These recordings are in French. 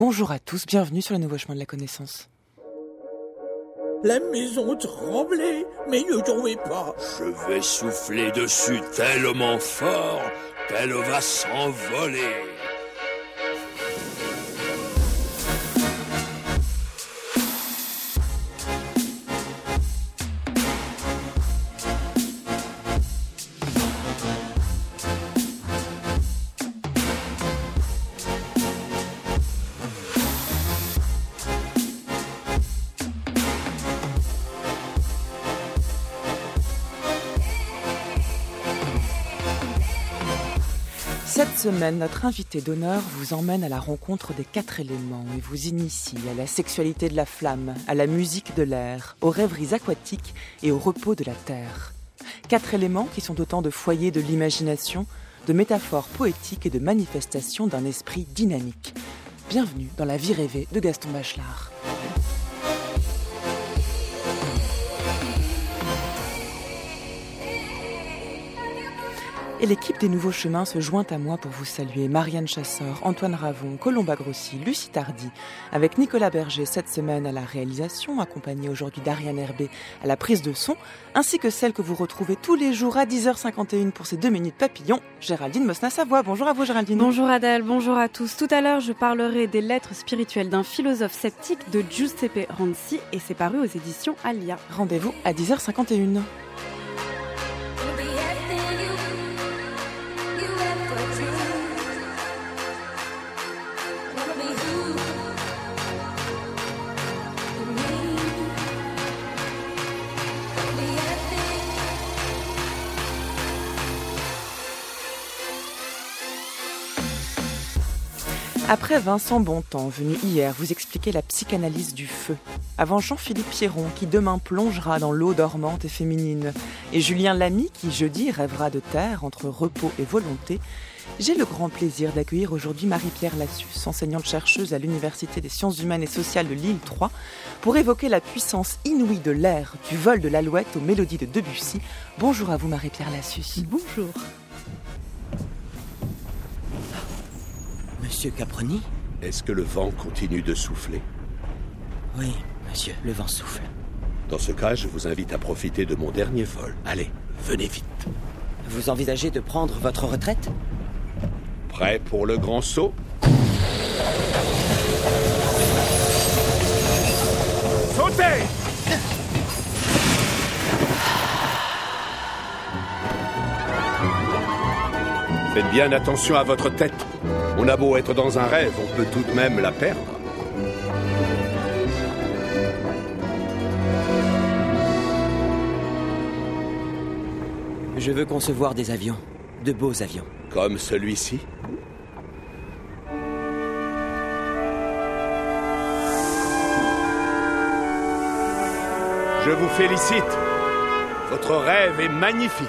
Bonjour à tous, bienvenue sur le nouveau chemin de la connaissance. La maison tremblait, mais ne jouez pas. Je vais souffler dessus tellement fort qu'elle va s'envoler. Cette semaine, notre invité d'honneur vous emmène à la rencontre des 4 éléments et vous initie à la sexualité de la flamme, à la musique de l'air, aux rêveries aquatiques et au repos de la terre. 4 éléments qui sont autant de foyers de l'imagination, de métaphores poétiques et de manifestations d'un esprit dynamique. Bienvenue dans la vie rêvée de Gaston Bachelard. Et l'équipe des Nouveaux Chemins se joint à moi pour vous saluer. Marianne Chasseur, Antoine Ravon, Colomba Grossi, Lucie Tardy, avec Nicolas Berger cette semaine à la réalisation, accompagnée aujourd'hui d'Ariane Herbé à la prise de son, ainsi que celle que vous retrouvez tous les jours à 10h51 pour ces 2 minutes papillons, Géraldine Mosna-Savoie. Bonjour à vous Géraldine. Bonjour Adèle, bonjour à tous. Tout à l'heure, je parlerai des lettres spirituelles d'un philosophe sceptique de Giuseppe Ranzi et c'est paru aux éditions Alia. Rendez-vous à 10h51. Après Vincent Bontemps, venu hier vous expliquer la psychanalyse du feu, avant Jean-Philippe Pierron qui demain plongera dans l'eau dormante et féminine, et Julien Lamy qui jeudi rêvera de terre entre repos et volonté, j'ai le grand plaisir d'accueillir aujourd'hui Marie-Pierre Lassus, enseignante-chercheuse à l'Université des sciences humaines et sociales de Lille 3, pour évoquer la puissance inouïe de l'air, du vol de l'alouette aux mélodies de Debussy. Bonjour à vous Marie-Pierre Lassus. Bonjour. Monsieur Caproni ? Est-ce que le vent continue de souffler ? Oui, monsieur, le vent souffle. Dans ce cas, je vous invite à profiter de mon dernier vol. Allez, venez vite. Vous envisagez de prendre votre retraite ? Prêt pour le grand saut ? Sautez ! Faites bien attention à votre tête. On a beau être dans un rêve, on peut tout de même la perdre. Je veux concevoir des avions, de beaux avions. Comme celui-ci ? Je vous félicite. Votre rêve est magnifique.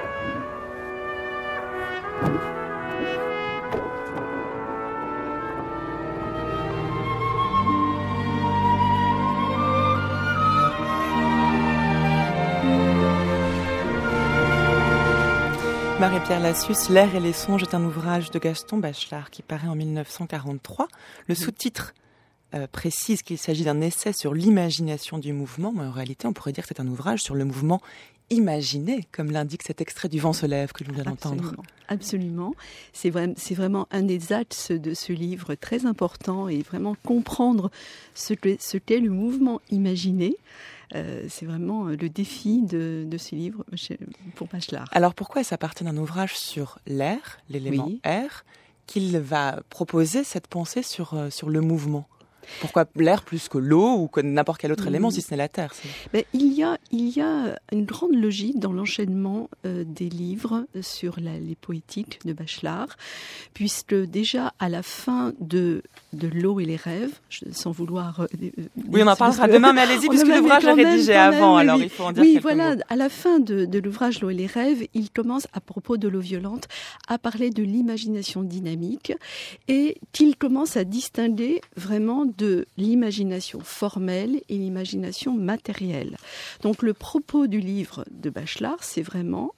Marie-Pierre Lassus, L'air et les songes est un ouvrage de Gaston Bachelard qui paraît en 1943. Le sous-titre précise qu'il s'agit d'un essai sur l'imagination du mouvement, mais en réalité on pourrait dire que c'est un ouvrage sur le mouvement imaginé, comme l'indique cet extrait du Vent se lève que l'on vient d'entendre. Absolument. C'est vraiment un des axes de ce livre très important et vraiment comprendre ce qu'est le mouvement imaginé. C'est vraiment le défi de ce livre pour Bachelard. Alors pourquoi est-ce à partir d'un ouvrage sur l'air, l'élément air, qu'il va proposer cette pensée sur le mouvement ? Pourquoi l'air plus que l'eau ou que n'importe quel autre élément si ce n'est la terre ? Mais il y a une grande logique dans l'enchaînement des livres sur les poétiques de Bachelard, puisque déjà à la fin de l'eau et les rêves, sans vouloir... oui, on en parlera demain, mais allez-y, puisque l'ouvrage est rédigé avant, alors il faut en dire quelques mots. À la fin de l'ouvrage L'eau et les rêves, il commence, à propos de l'eau violente, à parler de l'imagination dynamique et qu'il commence à distinguer vraiment de l'imagination formelle et l'imagination matérielle. Donc le propos du livre de Bachelard, c'est vraiment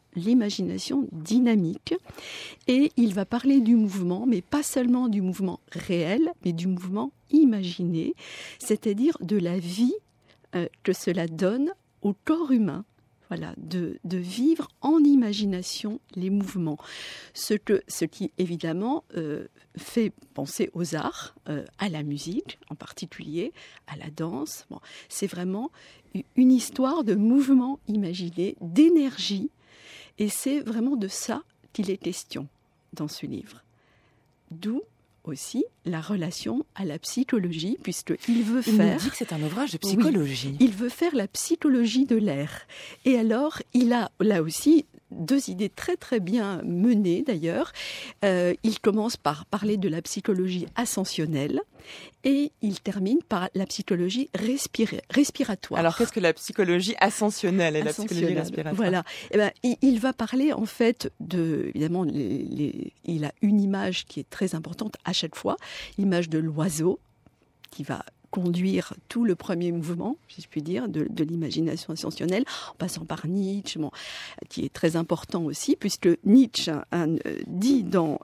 l'imagination dynamique. Et il va parler du mouvement, mais pas seulement du mouvement réel, mais du mouvement imaginé, c'est-à-dire de la vie que cela donne au corps humain. Voilà, de vivre en imagination les mouvements. Ce qui, évidemment, fait penser aux arts, à la musique en particulier, à la danse. Bon, c'est vraiment une histoire de mouvement imaginé, d'énergie. Et c'est vraiment de ça qu'il est question dans ce livre. D'où aussi la relation à la psychologie, puisqu'il veut faire... Il nous dit que c'est un ouvrage de psychologie. Oui, il veut faire la psychologie de l'air. Et alors, il a là aussi 2 idées très très bien menées d'ailleurs. Il commence par parler de la psychologie ascensionnelle et il termine par la psychologie respiratoire. Alors qu'est-ce que la psychologie ascensionnelle et la psychologie respiratoire ? Voilà. Eh ben, il va parler en fait de... Évidemment, il a une image qui est très importante à chaque fois, l'image de l'oiseau qui va conduire tout le premier mouvement, si je puis dire, de l'imagination ascensionnelle, en passant par Nietzsche, qui est très important aussi, puisque Nietzsche dit dans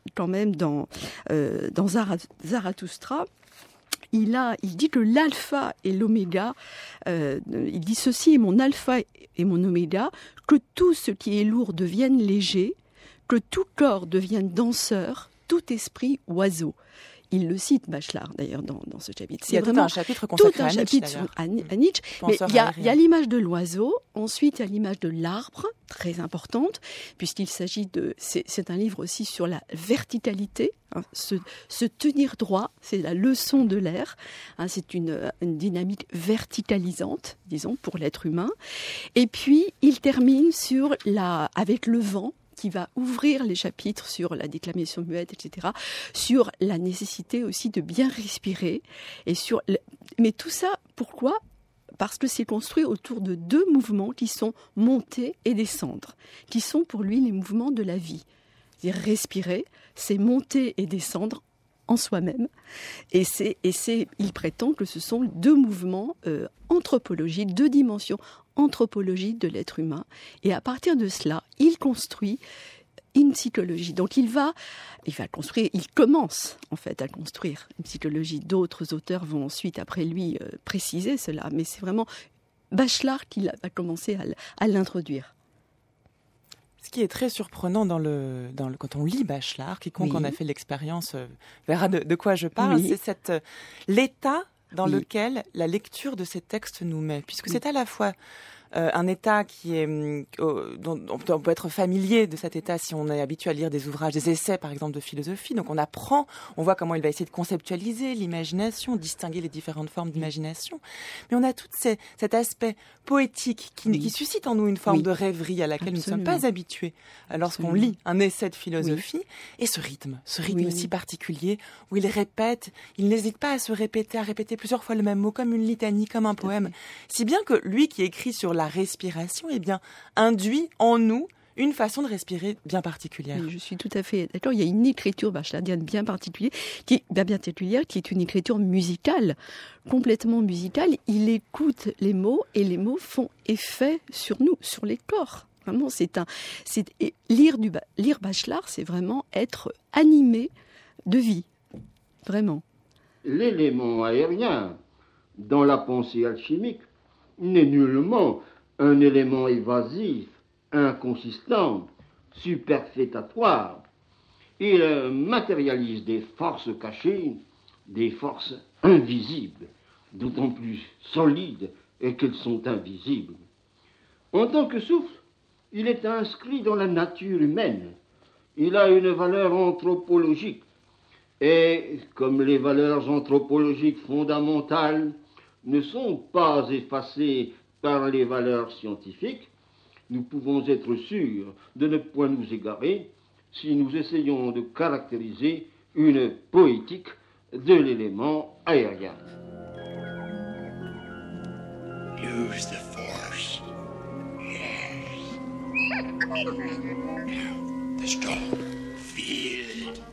Zarathustra, il dit que l'alpha et l'oméga, il dit ceci est mon alpha et mon oméga, que tout ce qui est lourd devienne léger, que tout corps devienne danseur, tout esprit oiseau. Il le cite, Bachelard, d'ailleurs, dans ce chapitre. Il y a tout un chapitre consacré à Nietzsche, à Nietzsche. Mais il y a l'image de l'oiseau, ensuite il y a l'image de l'arbre, très importante, puisqu'il s'agit de... C'est un livre aussi sur la verticalité, hein, se tenir droit, c'est la leçon de l'air. Hein, c'est une dynamique verticalisante, disons, pour l'être humain. Et puis, il termine avec le vent, qui va ouvrir les chapitres sur la déclamation muette, etc., sur la nécessité aussi de bien respirer. Mais tout ça, pourquoi ? Parce que c'est construit autour de 2 mouvements qui sont monter et descendre, qui sont pour lui les mouvements de la vie. C'est-à-dire respirer, c'est monter et descendre en soi-même. Et il prétend que ce sont 2 mouvements anthropologiques, 2 dimensions anthropologiques de l'être humain. Et à partir de cela, il construit une psychologie. Donc il commence en fait à construire une psychologie. D'autres auteurs vont ensuite, après lui, préciser cela. Mais c'est vraiment Bachelard qui va commencer à l'introduire. Ce qui est très surprenant quand on lit Bachelard, quiconque en a fait l'expérience verra de quoi je parle, c'est l'état dans lequel la lecture de ces textes nous met, puisque c'est à la fois un état qui est dont on peut être familier de cet état si on est habitué à lire des ouvrages, des essais par exemple de philosophie. Donc on apprend, on voit comment il va essayer de conceptualiser l'imagination, distinguer les différentes formes d'imagination. Mais on a tout cet aspect poétique qui suscite en nous une forme de rêverie à laquelle nous ne sommes pas habitués lorsqu'on lit un essai de philosophie. Et ce rythme si particulier où il répète, il n'hésite pas à répéter plusieurs fois le même mot comme une litanie, comme un poème. Si bien que lui qui écrit sur la respiration, induit en nous une façon de respirer bien particulière. Oui, je suis tout à fait d'accord. Il y a une écriture bacheladienne bien particulière, qui est une écriture musicale, complètement musicale. Il écoute les mots et les mots font effet sur nous, sur les corps. Vraiment, lire Bachelard, c'est vraiment être animé de vie, vraiment. L'élément aérien dans la pensée alchimique n'est nullement un élément évasif, inconsistant, superfétatoire. Il matérialise des forces cachées, des forces invisibles, d'autant plus solides qu'elles sont invisibles. En tant que souffle, il est inscrit dans la nature humaine. Il a une valeur anthropologique. Et comme les valeurs anthropologiques fondamentales ne sont pas effacées par les valeurs scientifiques, nous pouvons être sûrs de ne point nous égarer si nous essayons de caractériser une poétique de l'élément aérien. Use the force. Yes. The storm. Feel it.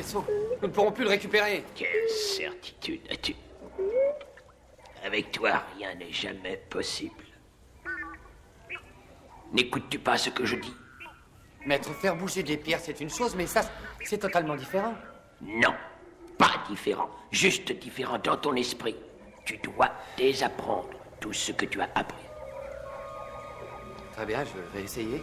morceau. Nous ne pourrons plus le récupérer. Quelle certitude as-tu? Avec toi, rien n'est jamais possible. N'écoutes-tu pas ce que je dis? Maître, faire bouger des pierres, c'est une chose, mais ça, c'est totalement différent. Non, pas différent. Juste différent dans ton esprit. Tu dois désapprendre tout ce que tu as appris. Très bien, je vais essayer.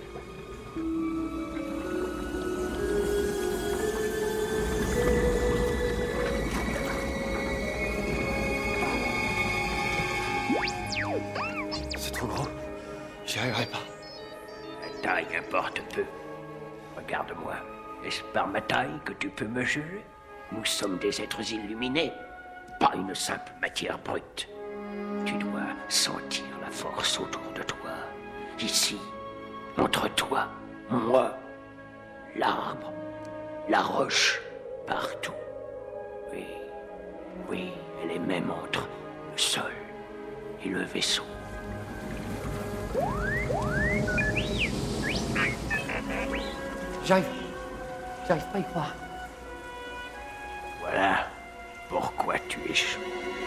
C'est trop gros. J'y arriverai pas. La taille importe peu. Regarde-moi. Est-ce par ma taille que tu peux me juger? Nous sommes des êtres illuminés, pas une simple matière brute. Tu dois sentir la force autour de toi. Ici, entre toi, moi, l'arbre, la roche, partout. Oui, elle est même entre le sol et le vaisseau. J'arrive pas à y croire. Voilà pourquoi tu échoues.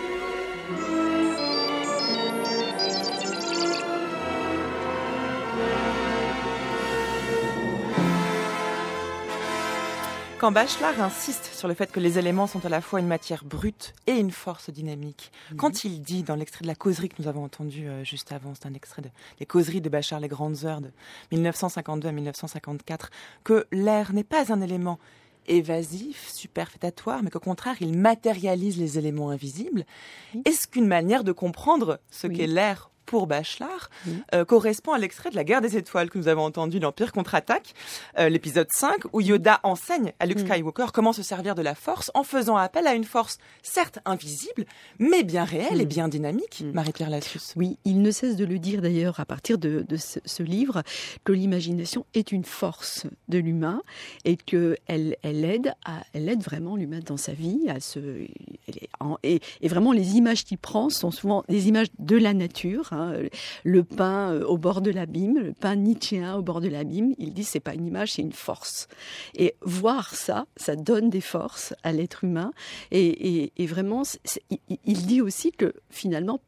Quand Bachelard insiste sur le fait que les éléments sont à la fois une matière brute et une force dynamique, quand il dit dans l'extrait de la causerie que nous avons entendu juste avant, c'est un extrait des causeries de Bachelard, les grandes heures de 1952 à 1954, que l'air n'est pas un élément évasif, superfétatoire, mais qu'au contraire, il matérialise les éléments invisibles, est-ce qu'une manière de comprendre ce qu'est l'air pour Bachelard correspond à l'extrait de la Guerre des Étoiles que nous avons entendu, l'Empire contre-attaque, l'épisode 5, où Yoda enseigne à Luke Skywalker comment se servir de la force en faisant appel à une force certes invisible, mais bien réelle et bien dynamique, Marie-Pierre Lassus. Oui, il ne cesse de le dire d'ailleurs à partir de ce livre, que l'imagination est une force de l'humain et qu'elle aide vraiment l'humain dans sa vie. Et vraiment, les images qu'il prend sont souvent des images de la nature, le pain au bord de l'abîme, le pain nietzschéen au bord de l'abîme. Il dit c'est pas une image, c'est une force. Et voir ça donne des forces à l'être humain. Et vraiment, il dit aussi que finalement,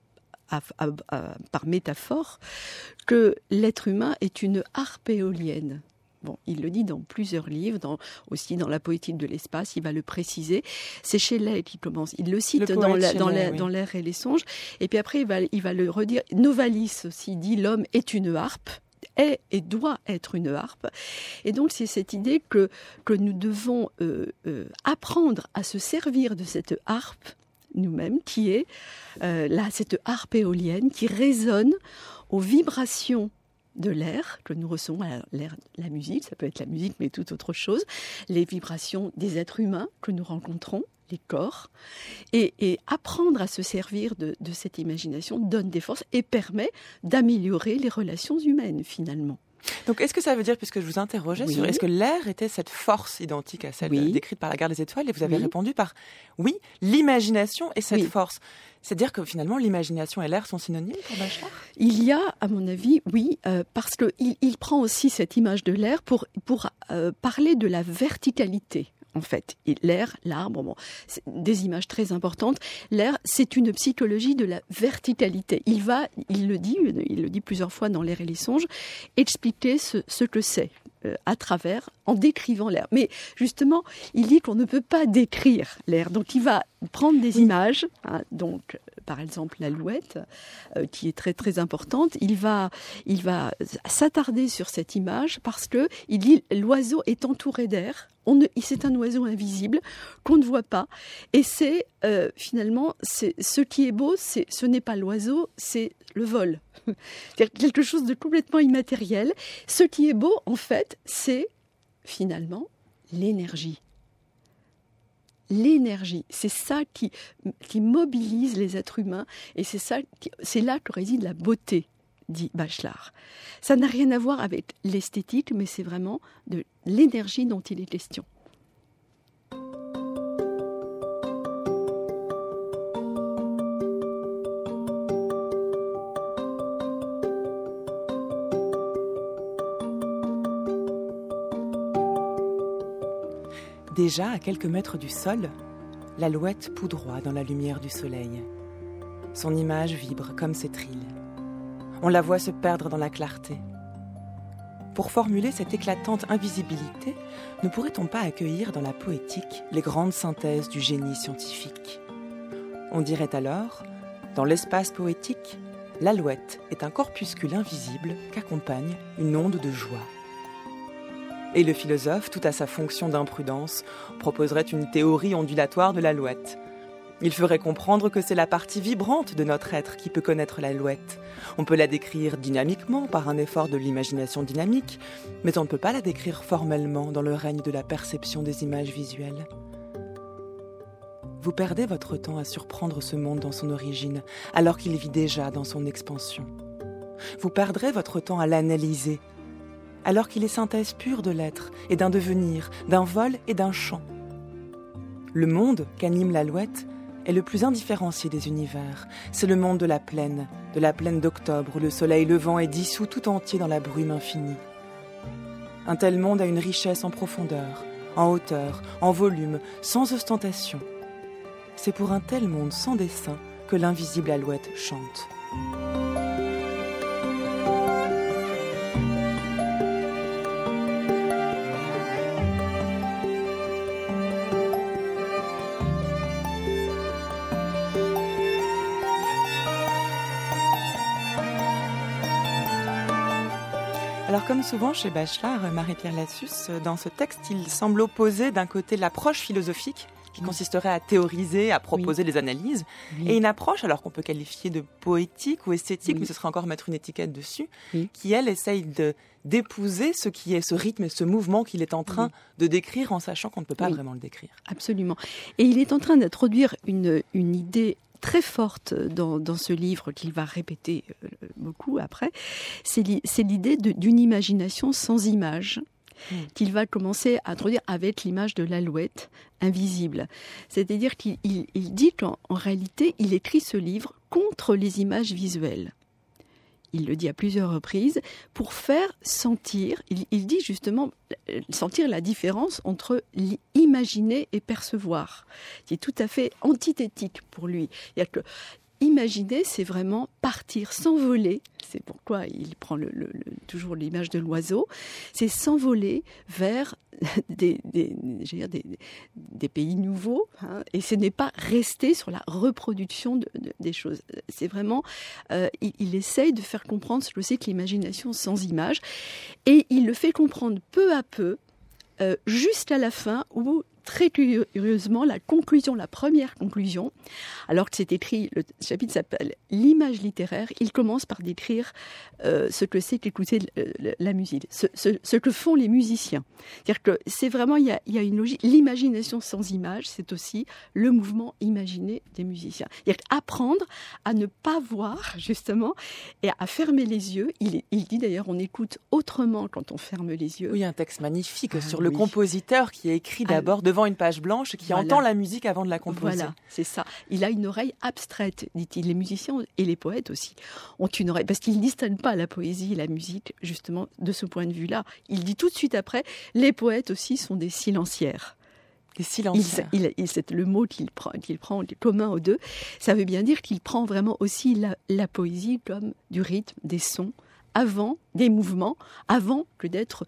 par métaphore, que l'être humain est une harpe éolienne. Bon, il le dit dans plusieurs livres, aussi dans La poétique de l'espace, il va le préciser. C'est Shelley qui commence. Il le cite dans L'air et les songes. Et puis après, il va le redire. Novalis aussi dit l'homme est une harpe. Est et doit être une harpe. Et donc, c'est cette idée que nous devons apprendre à se servir de cette harpe nous-mêmes, qui est cette harpe éolienne qui résonne aux vibrations de l'air que nous recevons, l'air, la musique, ça peut être la musique, mais toute autre chose, les vibrations des êtres humains que nous rencontrons, les corps, et apprendre à se servir de cette imagination donne des forces et permet d'améliorer les relations humaines, finalement. Donc, est-ce que ça veut dire, puisque je vous interrogeais sur est-ce que l'air était cette force identique à celle décrite par la Guerre des Étoiles, et vous avez répondu par oui, l'imagination est cette force. C'est-à-dire que finalement, l'imagination et l'air sont synonymes pour Bachelard ? Il y a, à mon avis, oui, parce qu'il prend aussi cette image de l'air pour parler de la verticalité. En fait, l'air, l'arbre, c'est des images très importantes. L'air, c'est une psychologie de la verticalité. Il le dit plusieurs fois dans L'air et les songes, expliquer ce que c'est en décrivant l'air. Mais justement, il dit qu'on ne peut pas décrire l'air. Donc, il va prendre des images, donc par exemple l'alouette, qui est très très importante. Il va s'attarder sur cette image parce que il dit l'oiseau est entouré d'air. C'est un oiseau invisible qu'on ne voit pas. Et c'est finalement, ce qui est beau, ce n'est pas l'oiseau, c'est le vol. C'est quelque chose de complètement immatériel. Ce qui est beau, en fait, c'est finalement l'énergie. L'énergie, c'est ça qui mobilise les êtres humains et c'est là que réside la beauté, dit Bachelard. Ça n'a rien à voir avec l'esthétique, mais c'est vraiment de l'énergie dont il est question. Déjà, à quelques mètres du sol, l'alouette poudroie dans la lumière du soleil. Son image vibre comme ses trilles. On la voit se perdre dans la clarté. Pour formuler cette éclatante invisibilité, ne pourrait-on pas accueillir dans la poétique les grandes synthèses du génie scientifique ? On dirait alors, dans l'espace poétique, l'alouette est un corpuscule invisible qu'accompagne une onde de joie. Et le philosophe, tout à sa fonction d'imprudence, proposerait une théorie ondulatoire de l'alouette. Il ferait comprendre que c'est la partie vibrante de notre être qui peut connaître l'alouette. On peut la décrire dynamiquement par un effort de l'imagination dynamique, mais on ne peut pas la décrire formellement dans le règne de la perception des images visuelles. Vous perdez votre temps à surprendre ce monde dans son origine, alors qu'il vit déjà dans son expansion. Vous perdrez votre temps à l'analyser, alors qu'il est synthèse pure de l'être et d'un devenir, d'un vol et d'un chant. Le monde qu'anime l'alouette est le plus indifférencié des univers. C'est le monde de la plaine d'octobre où le soleil levant est dissous tout entier dans la brume infinie. Un tel monde a une richesse en profondeur, en hauteur, en volume, sans ostentation. C'est pour un tel monde sans dessein que l'invisible alouette chante. Alors comme souvent chez Bachelard, Marie-Pierre Lassus, dans ce texte, il semble opposer d'un côté l'approche philosophique qui consisterait à théoriser, à proposer des analyses, et une approche, alors qu'on peut qualifier de poétique ou esthétique, mais ce serait encore mettre une étiquette dessus, qui elle essaye d'épouser ce qui est ce rythme et ce mouvement qu'il est en train de décrire en sachant qu'on ne peut pas vraiment le décrire. Absolument. Et il est en train d'introduire une idée très forte dans ce livre qu'il va répéter beaucoup après, c'est l'idée d'une imagination sans image qu'il va commencer à introduire avec l'image de l'alouette invisible. C'est-à-dire qu'il dit qu'en réalité, il écrit ce livre contre les images visuelles. Il le dit à plusieurs reprises, pour faire sentir, il dit justement, sentir la différence entre imaginer et percevoir, qui est tout à fait antithétique pour lui. C'est-à-dire que imaginer, c'est vraiment partir, s'envoler. C'est pourquoi il prend toujours l'image de l'oiseau. C'est s'envoler vers des pays nouveaux. Et ce n'est pas rester sur la reproduction des choses. C'est vraiment... il essaye de faire comprendre ce que c'est que l'imagination sans image. Et il le fait comprendre peu à peu, jusqu'à la fin, où... Très curieusement, la première conclusion, alors que c'est écrit, le chapitre s'appelle « L'image littéraire », il commence par décrire ce que c'est qu'écouter la musique, ce que font les musiciens. C'est-à-dire que c'est vraiment, il y a une logique, l'imagination sans image, c'est aussi le mouvement imaginé des musiciens. C'est-à-dire apprendre à ne pas voir, justement, et à fermer les yeux. Il dit d'ailleurs, on écoute autrement quand on ferme les yeux. Oui, il y a un texte magnifique sur le compositeur qui a écrit d'abord devant une page blanche, qui entend la musique avant de la composer. Voilà, c'est ça. Il a une oreille abstraite, dit-il. Les musiciens et les poètes aussi ont une oreille, parce qu'ils ne distinguent pas la poésie et la musique, justement, de ce point de vue-là. Il dit tout de suite après, les poètes aussi sont des silencières. Des silencières. C'est le mot qu'il prend commun aux deux. Ça veut bien dire qu'il prend vraiment aussi la poésie comme du rythme, des sons, avant des mouvements, avant que d'être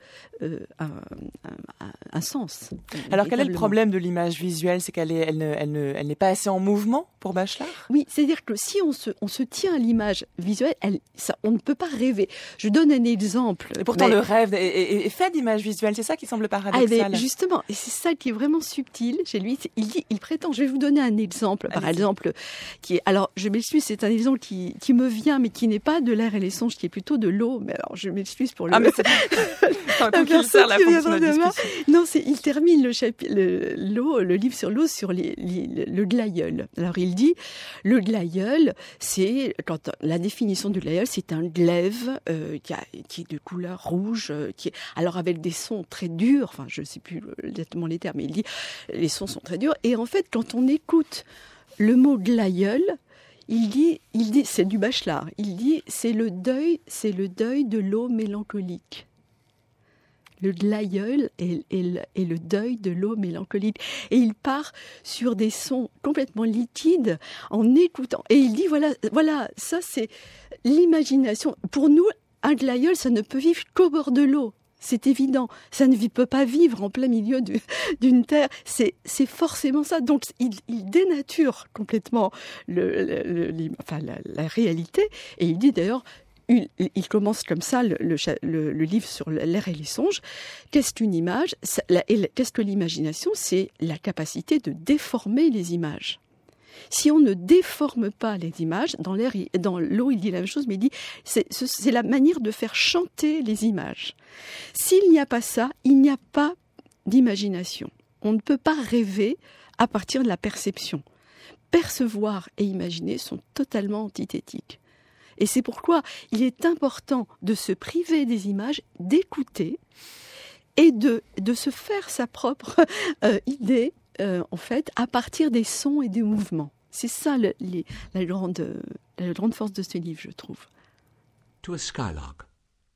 un sens. Alors quel est le problème de l'image visuelle ? C'est qu'elle n'est pas assez en mouvement pour Bachelard ? Oui, c'est-à-dire que si on se tient à l'image visuelle, on ne peut pas rêver. Je donne un exemple. Et pourtant le rêve est fait d'images visuelles, c'est ça qui semble paradoxal. Justement, et c'est ça qui est vraiment subtil chez lui. Il prétend, je vais vous donner un exemple, par exemple, alors je m'excuse, c'est un exemple qui me vient, mais qui n'est pas de l'air et les songes, qui est plutôt de l'eau, mais alors je m'excuse pour le... Ah, mais c'est la personne qui viendra demain. Non, il termine le livre sur l'eau sur le glaïeul. Alors il dit, le glaïeul, c'est, la définition du glaïeul, c'est un glaive qui est de couleur rouge, alors avec des sons très durs, enfin je ne sais plus exactement les termes, mais il dit, les sons sont très durs, et en fait quand on écoute le mot glaïeul, il dit, c'est du Bachelard, il dit, c'est le deuil de l'eau mélancolique. le glaïeul et le deuil de l'eau mélancolique. Et il part sur des sons complètement liquides en écoutant. Et il dit, voilà, ça c'est l'imagination. Pour nous, un glaïeul, ça ne peut vivre qu'au bord de l'eau. C'est évident, ça ne peut pas vivre en plein milieu d'une terre. C'est forcément ça. Donc, il dénature complètement la réalité. Et il dit d'ailleurs, il commence comme ça le livre sur l'air et les songes. Qu'est-ce qu'une image ? Qu'est-ce que l'imagination ? C'est la capacité de déformer les images. Si on ne déforme pas les images, dans l'eau, il dit la même chose, mais il dit c'est la manière de faire chanter les images. S'il n'y a pas ça, il n'y a pas d'imagination. On ne peut pas rêver à partir de la perception. Percevoir et imaginer sont totalement antithétiques. Et c'est pourquoi il est important de se priver des images, d'écouter et de se faire sa propre idée, en fait, à partir des sons et des mouvements. C'est ça la grande force de ce livre, je trouve. To a skylark.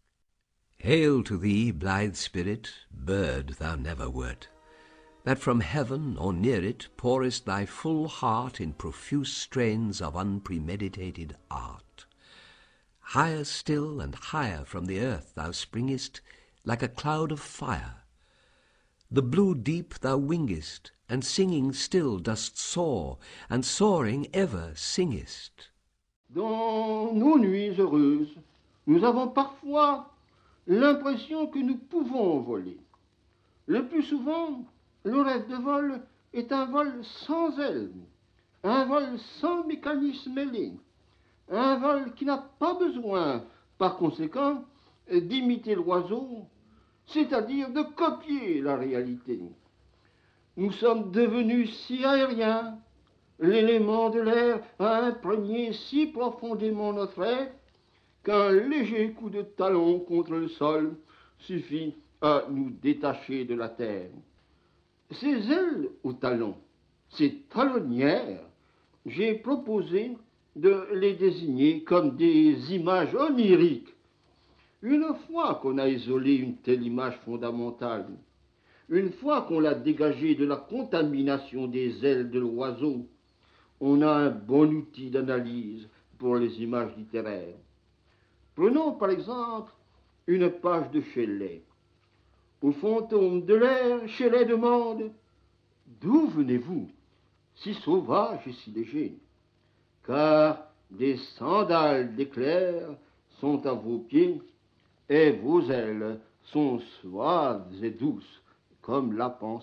Hail to thee, blithe spirit, bird thou never wert, that from heaven or near it pourest thy full heart in profuse strains of unpremeditated art. Higher still and higher from the earth thou springest, like a cloud of fire. The blue deep thou wingest, and singing still dost soar, and soaring ever singest. Dans nos nuits heureuses, nous avons parfois l'impression que nous pouvons voler. Le plus souvent, le rêve de vol est un vol sans ailes, un vol sans mécanisme ailé, un vol qui n'a pas besoin, par conséquent, d'imiter l'oiseau, c'est-à-dire de copier la réalité. Nous sommes devenus si aériens, l'élément de l'air a imprégné si profondément notre être qu'un léger coup de talon contre le sol suffit à nous détacher de la terre. Ces ailes au talon, ces talonnières, j'ai proposé de les désigner comme des images oniriques. Une fois qu'on a isolé une telle image fondamentale, une fois qu'on l'a dégagée de la contamination des ailes de l'oiseau, on a un bon outil d'analyse pour les images littéraires. Prenons par exemple une page de Shelley. Au fantôme de l'air, Shelley demande « D'où venez-vous, si sauvage et si léger ? Car des sandales d'éclairs sont à vos pieds, et vos ailes sont suaves et douces, comme la pensée. »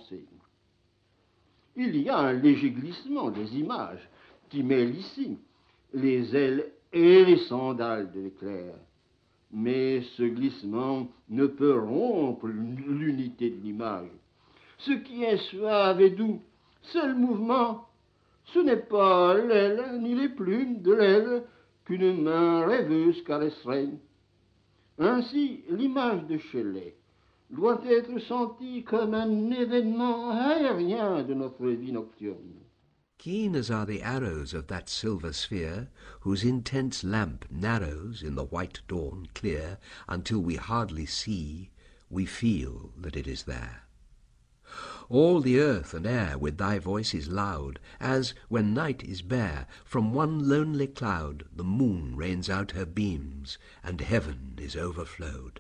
Il y a un léger glissement des images qui mêlent ici les ailes et les sandales de l'éclair. Mais ce glissement ne peut rompre l'unité de l'image. Ce qui est suave et doux, c'est le mouvement. Ce n'est pas l'aile ni les plumes de l'aile qu'une main rêveuse caresserait. Ainsi, l'image de Shelley doit être sentie comme un événement aérien de notre vie nocturne. Keen as are the arrows of that silver sphere, whose intense lamp narrows in the white dawn clear, until we hardly see, we feel that it is there. All the earth and air with thy voice is loud, as, when night is bare, from one lonely cloud the moon rains out her beams, and heaven is overflowed.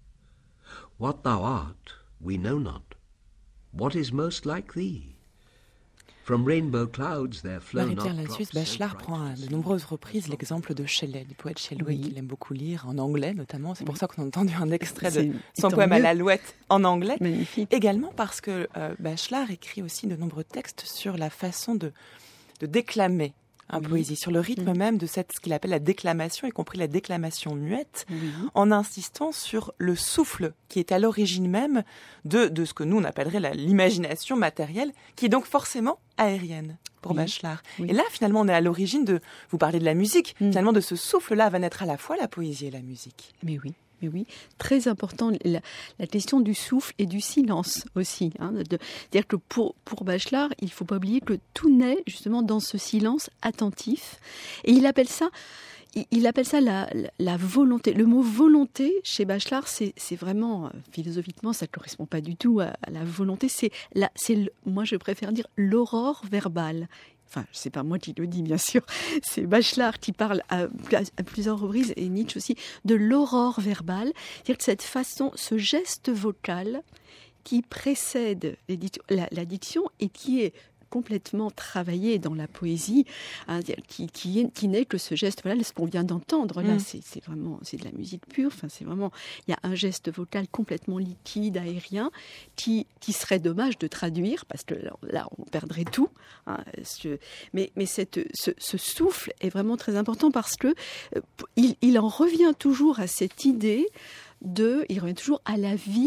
What thou art, we know not. What is most like thee? From rainbow clouds there flow not Marie-Pierre Lattus, drops so Bachelard prend à de nombreuses reprises l'exemple de Shelley, du poète Shelley, qu'il aime beaucoup lire, en anglais notamment. C'est pour ça qu'on a entendu un extrait de son poème à l'Alouette en anglais. Magnifique. Également parce que Bachelard écrit aussi de nombreux textes sur la façon de déclamer un poésie, sur le rythme même de ce qu'il appelle la déclamation, y compris la déclamation muette, en insistant sur le souffle qui est à l'origine même de ce que nous on appellerait l'imagination matérielle, qui est donc forcément aérienne pour Bachelard. Et là, finalement, on est à l'origine de, vous parlez de la musique, finalement de ce souffle-là va naître à la fois la poésie et la musique. Mais oui, très important, la question du souffle et du silence aussi. C'est-à-dire que pour Bachelard, il ne faut pas oublier que tout naît justement dans ce silence attentif. Et il appelle ça, il appelle ça la volonté. Le mot volonté, chez Bachelard, c'est vraiment, philosophiquement, ça ne correspond pas du tout à la volonté. Moi, je préfère dire l'aurore verbale. Enfin, c'est pas moi qui le dis, bien sûr. C'est Bachelard qui parle à plusieurs reprises, et Nietzsche aussi, de l'aurore verbale. C'est-à-dire que cette façon, ce geste vocal qui précède la diction et qui est complètement travaillé dans la poésie, hein, qui n'est que ce geste, voilà, ce qu'on vient d'entendre, là, c'est vraiment, c'est de la musique pure, enfin, c'est vraiment, il y a un geste vocal complètement liquide, aérien, qui serait dommage de traduire, parce que là, on perdrait tout, hein, mais ce souffle est vraiment très important, parce que il en revient toujours à cette idée il revient toujours à la vie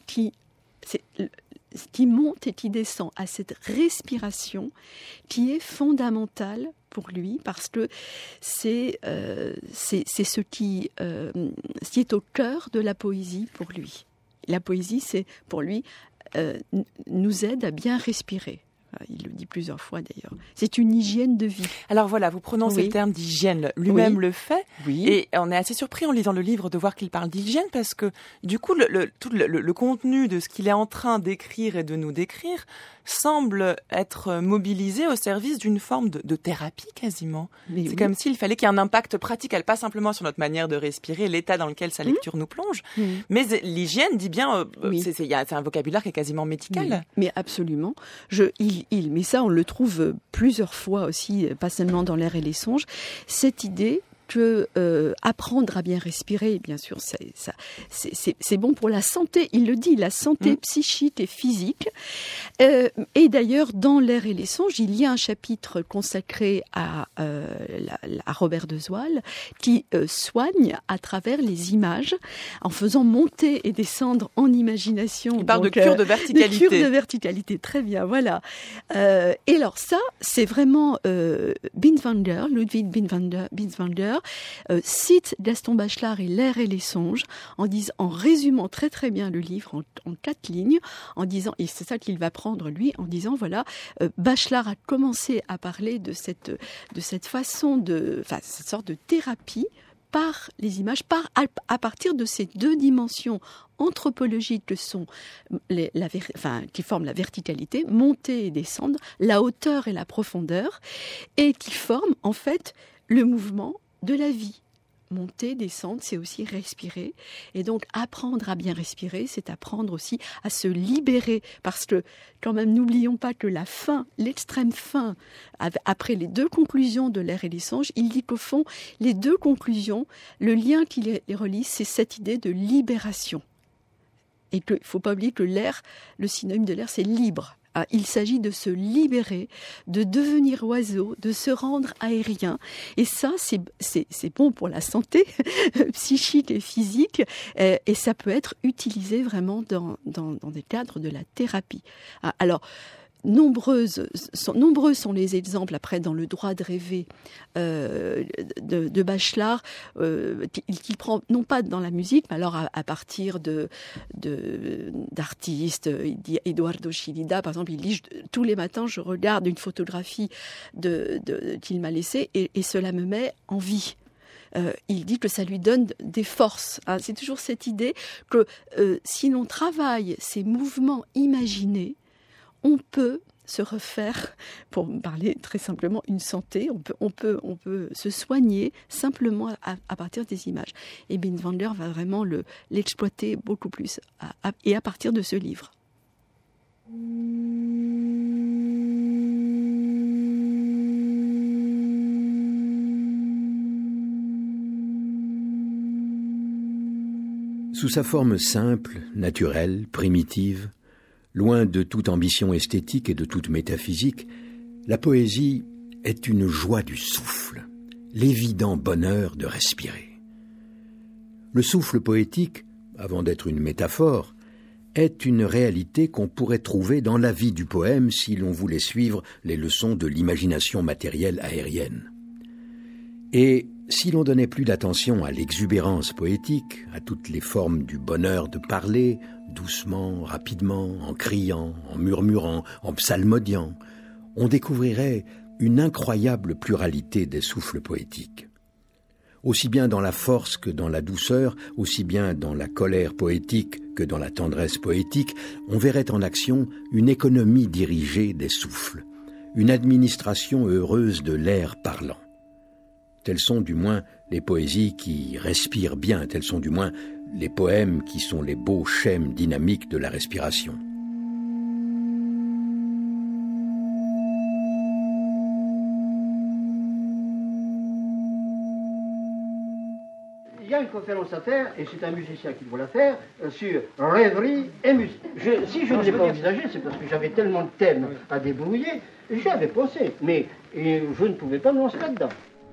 qui monte et qui descend, à cette respiration qui est fondamentale pour lui, parce que c'est ce qui est au cœur de la poésie pour lui. La poésie, c'est pour lui nous aide à bien respirer. Il le dit plusieurs fois d'ailleurs. C'est une hygiène de vie. Alors voilà, vous prononcez le terme d'hygiène. Lui-même le fait. Oui. Et on est assez surpris en lisant le livre de voir qu'il parle d'hygiène, parce que du coup, tout le contenu de ce qu'il est en train d'écrire et de nous décrire semble être mobilisé au service d'une forme de thérapie quasiment. C'est comme s'il fallait qu'il y ait un impact pratique, pas simplement sur notre manière de respirer, l'état dans lequel sa lecture nous plonge, mais l'hygiène dit bien, c'est un vocabulaire qui est quasiment médical. Oui, mais absolument. Mais ça, on le trouve plusieurs fois aussi, pas seulement dans L'air et les songes, cette idée que apprendre à bien respirer, bien sûr, c'est bon pour la santé. Il le dit, la santé psychique et physique. Et d'ailleurs, dans L'air et les songes, il y a un chapitre consacré à Robert de Zoil qui soigne à travers les images, en faisant monter et descendre en imagination. Il parle de cure de verticalité. De cure de verticalité, très bien, voilà. Et alors ça, c'est vraiment Ludwig Binswanger cite Gaston Bachelard et L'air et les songes en résumant très très bien le livre en 4 lignes, en disant, et c'est ça qu'il va prendre lui, en disant voilà, Bachelard a commencé à parler de cette façon cette sorte de thérapie par les images, à partir de ces 2 dimensions anthropologiques que sont qui forment la verticalité, monter et descendre, la hauteur et la profondeur, et qui forment en fait le mouvement de la vie. Monter, descendre, c'est aussi respirer. Et donc, apprendre à bien respirer, c'est apprendre aussi à se libérer. Parce que, quand même, n'oublions pas que la fin, l'extrême fin, après les 2 conclusions de L'air et les songes, il dit qu'au fond, les 2 conclusions, le lien qui les relie, c'est cette idée de libération. Et qu'il ne faut pas oublier que l'air, le synonyme de l'air, c'est libre. Il s'agit de se libérer, de devenir oiseau, de se rendre aérien. Et ça, c'est bon pour la santé psychique et physique. Et ça peut être utilisé vraiment dans des cadres de la thérapie. Alors, nombreux sont les exemples après dans Le droit de rêver de Bachelard qui prend non pas dans la musique mais alors à partir d'artistes. Il dit Eduardo Chillida par exemple, il dit tous les matins je regarde une photographie qu'il m'a laissée et cela me met en vie. Il dit que ça lui donne des forces. C'est toujours cette idée que si l'on travaille ces mouvements imaginés, on peut se refaire, pour parler très simplement, une santé. On peut se soigner simplement à partir des images. Et Binswanger va vraiment l'exploiter beaucoup plus, et à partir de ce livre. Sous sa forme simple, naturelle, primitive, loin de toute ambition esthétique et de toute métaphysique, la poésie est une joie du souffle, l'évident bonheur de respirer. Le souffle poétique, avant d'être une métaphore, est une réalité qu'on pourrait trouver dans la vie du poème si l'on voulait suivre les leçons de l'imagination matérielle aérienne. Et si l'on donnait plus d'attention à l'exubérance poétique, à toutes les formes du bonheur de parler, doucement, rapidement, en criant, en murmurant, en psalmodiant, on découvrirait une incroyable pluralité des souffles poétiques. Aussi bien dans la force que dans la douceur, aussi bien dans la colère poétique que dans la tendresse poétique, on verrait en action une économie dirigée des souffles, une administration heureuse de l'air parlant. Telles sont du moins les poésies qui respirent bien, tels sont du moins les poèmes qui sont les beaux schèmes dynamiques de la respiration. Il y a une conférence à faire, et c'est un musicien qui doit la faire, sur rêverie et musique. Si je ne l'ai pas envisagé, c'est parce que j'avais tellement de thèmes à débrouiller, j'y avais pensé, mais je ne pouvais pas me lancer là-dedans.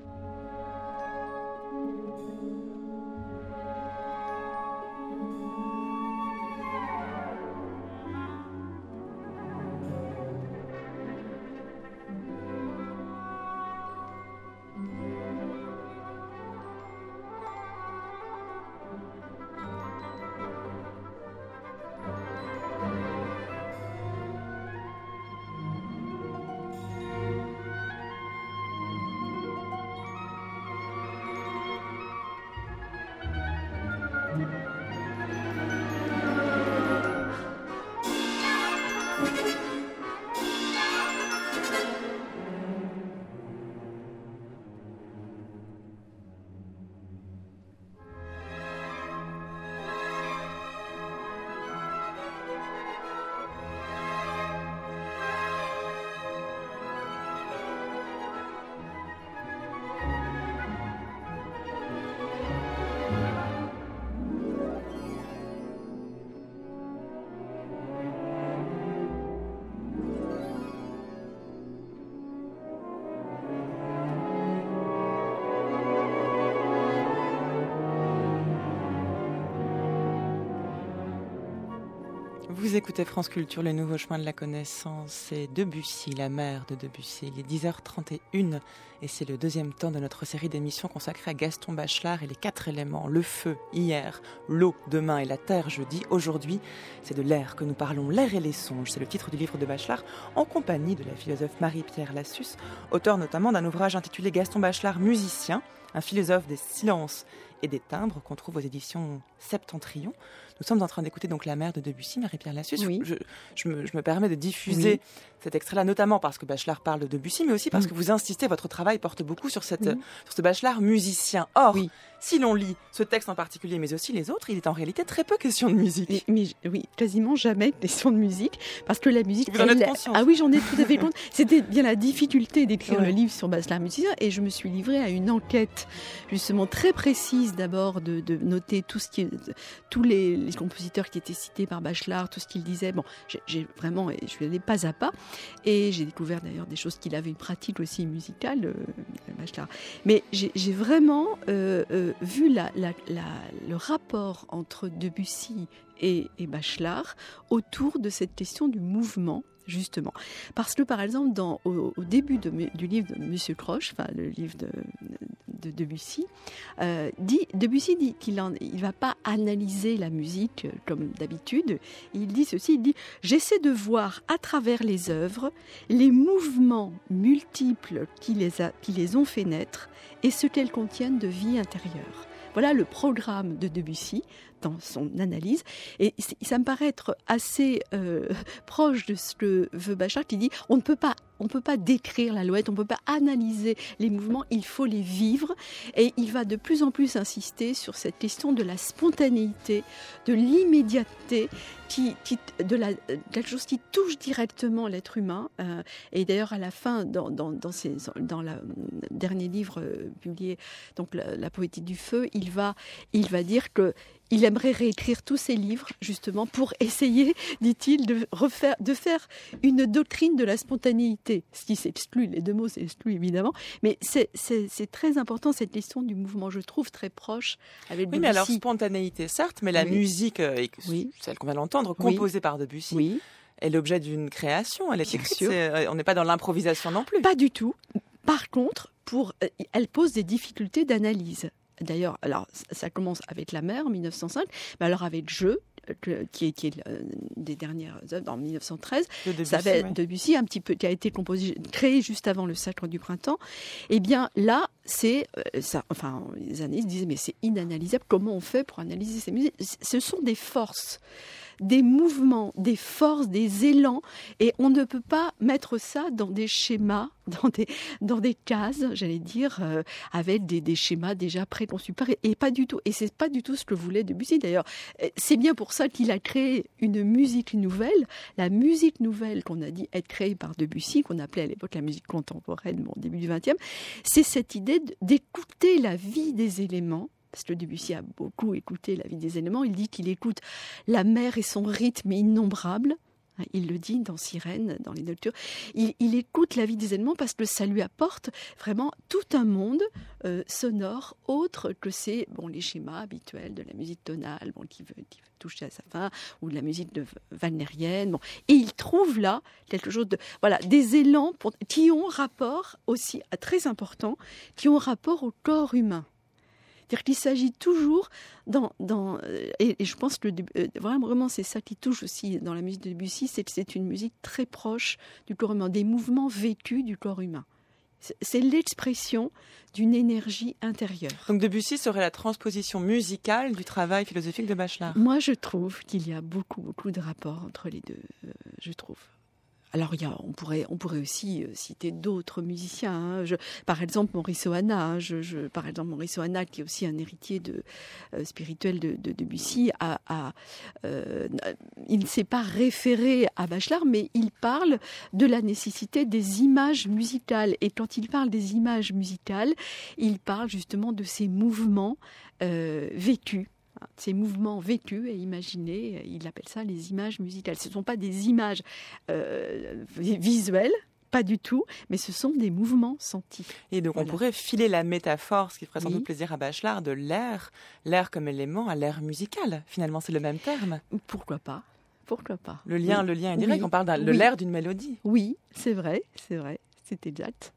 Vous écoutez France Culture, le nouveau chemin de la connaissance, c'est Debussy, la mère de Debussy. Il est 10h31 et c'est le deuxième temps de notre série d'émissions consacrée à Gaston Bachelard et les 4 éléments. Le feu, hier, l'eau, demain et la terre, jeudi. Aujourd'hui, c'est de l'air que nous parlons, l'air et les songes. C'est le titre du livre de Bachelard en compagnie de la philosophe Marie-Pierre Lassus, auteur notamment d'un ouvrage intitulé Gaston Bachelard, musicien, un philosophe des silences et des timbres qu'on trouve aux éditions Septentrion. Nous sommes en train d'écouter donc La Mère de Debussy, Marie-Pierre Lassus. Oui. Je me permets de diffuser cet extrait-là, notamment parce que Bachelard parle de Debussy, mais aussi parce que vous insistez, votre travail porte beaucoup sur ce Bachelard musicien. Or, si l'on lit ce texte en particulier, mais aussi les autres, il est en réalité très peu question de musique. Oui, quasiment jamais question de musique, parce que la musique... Vous en êtes conscience? Ah oui, j'en ai tout à fait compte. C'était bien la difficulté d'écrire le livre sur Bachelard musicien, et je me suis livrée à une enquête justement très précise, d'abord de noter tous les compositeurs qui étaient cités par Bachelard, tout ce qu'il disait. Bon, j'ai vraiment, je suis allée pas à pas, et j'ai découvert d'ailleurs des choses qu'il avait une pratique aussi musicale, Bachelard. Mais j'ai vraiment vu le rapport entre Debussy et Bachelard autour de cette question du mouvement, justement. Parce que, par exemple, au début du livre de Monsieur Croche, enfin le livre de Debussy, Debussy dit qu'il ne va pas analyser la musique comme d'habitude. Il dit ceci, il dit « J'essaie de voir à travers les œuvres les mouvements multiples qui les ont fait naître et ce qu'elles contiennent de vie intérieure. » Voilà le programme de Debussy dans son analyse. Et ça me paraît être assez proche de ce que veut Bachelard, qui dit on ne peut pas décrire l'alouette, on ne peut pas analyser les mouvements, il faut les vivre. Et il va de plus en plus insister sur cette question de la spontanéité, de l'immédiateté, quelque chose qui touche directement l'être humain. Et d'ailleurs, à la fin, dans le dernier livre publié, donc la poétique du feu, il va dire que il aimerait réécrire tous ses livres, justement, pour essayer, dit-il, de faire une doctrine de la spontanéité. Ce qui s'exclut, les deux mots s'excluent évidemment, mais c'est très important, cette question du mouvement, je trouve, très proche avec Debussy. Oui, mais alors, spontanéité, certes, mais la musique, celle qu'on va l'entendre, composée par Debussy, est l'objet d'une création, elle est écrite, on n'est pas dans l'improvisation non plus. Pas du tout. Par contre, elle pose des difficultés d'analyse. D'ailleurs, alors ça commence avec La Mère en 1905, mais alors avec qui est des dernières œuvres, en 1913, Debussy, un petit peu, qui a été créé juste avant le Sacre du Printemps. Eh bien, là, c'est ça. Enfin, les analystes disaient, mais c'est inanalysable. Comment on fait pour analyser ces musiques ? Ce sont des forces, des mouvements, des forces, des élans, et on ne peut pas mettre ça dans des schémas, dans des cases, j'allais dire, avec des schémas déjà préconçus, et pas du tout. Et c'est pas du tout ce que voulait Debussy. D'ailleurs, c'est bien pour ça qu'il a créé une musique nouvelle. La musique nouvelle qu'on a dit être créée par Debussy, qu'on appelait à l'époque la musique contemporaine, début du XXe, c'est cette idée d'écouter la vie des éléments. Parce que Debussy a beaucoup écouté la vie des éléments. Il dit qu'il écoute la mer et son rythme innombrable. Il le dit dans Sirène, dans les Nocturnes. Il écoute la vie des éléments parce que ça lui apporte vraiment tout un monde sonore autre que les schémas habituels de la musique tonale qui veut toucher à sa fin, ou de la musique wagnérienne. Et il trouve là quelque chose des élans qui ont rapport aussi, très important, qui ont rapport au corps humain. C'est-à-dire qu'il s'agit toujours et je pense que vraiment c'est ça qui touche aussi dans la musique de Debussy, c'est que c'est une musique très proche du corps humain, des mouvements vécus du corps humain. C'est l'expression d'une énergie intérieure. Donc Debussy serait la transposition musicale du travail philosophique de Bachelard. Moi, je trouve qu'il y a beaucoup, beaucoup de rapports entre les deux, je trouve. Alors, on pourrait aussi citer d'autres musiciens. Par exemple, Maurice Ohana. Maurice Ohana, qui est aussi un héritier spirituel de Debussy, il ne s'est pas référé à Bachelard, mais il parle de la nécessité des images musicales. Et quand il parle des images musicales, il parle justement de ces mouvements vécus. Ces mouvements vécus et imaginés, il appelle ça les images musicales. Ce ne sont pas des images visuelles, pas du tout, mais ce sont des mouvements sentis. Et donc on pourrait filer la métaphore, ce qui ferait sans doute plaisir à Bachelard, de l'air comme élément à l'air musical. Finalement, c'est le même terme. Pourquoi pas ? Le lien est direct, on parle de l'air d'une mélodie. Oui, c'est vrai, c'est exact.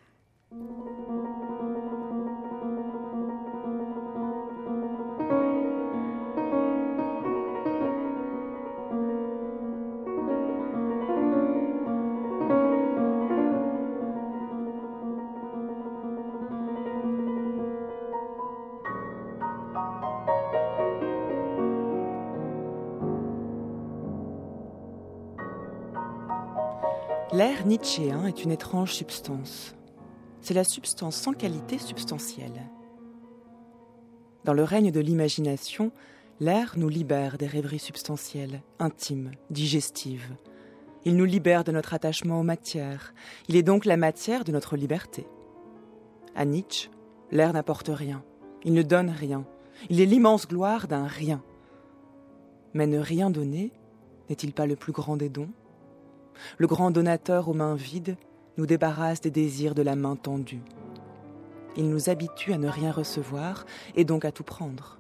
L'air nietzschéen est une étrange substance. C'est la substance sans qualité substantielle. Dans le règne de l'imagination, l'air nous libère des rêveries substantielles, intimes, digestives. Il nous libère de notre attachement aux matières. Il est donc la matière de notre liberté. À Nietzsche, l'air n'apporte rien. Il ne donne rien. Il est l'immense gloire d'un rien. Mais ne rien donner, n'est-il pas le plus grand des dons ? Le grand donateur aux mains vides nous débarrasse des désirs de la main tendue. Il nous habitue à ne rien recevoir et donc à tout prendre.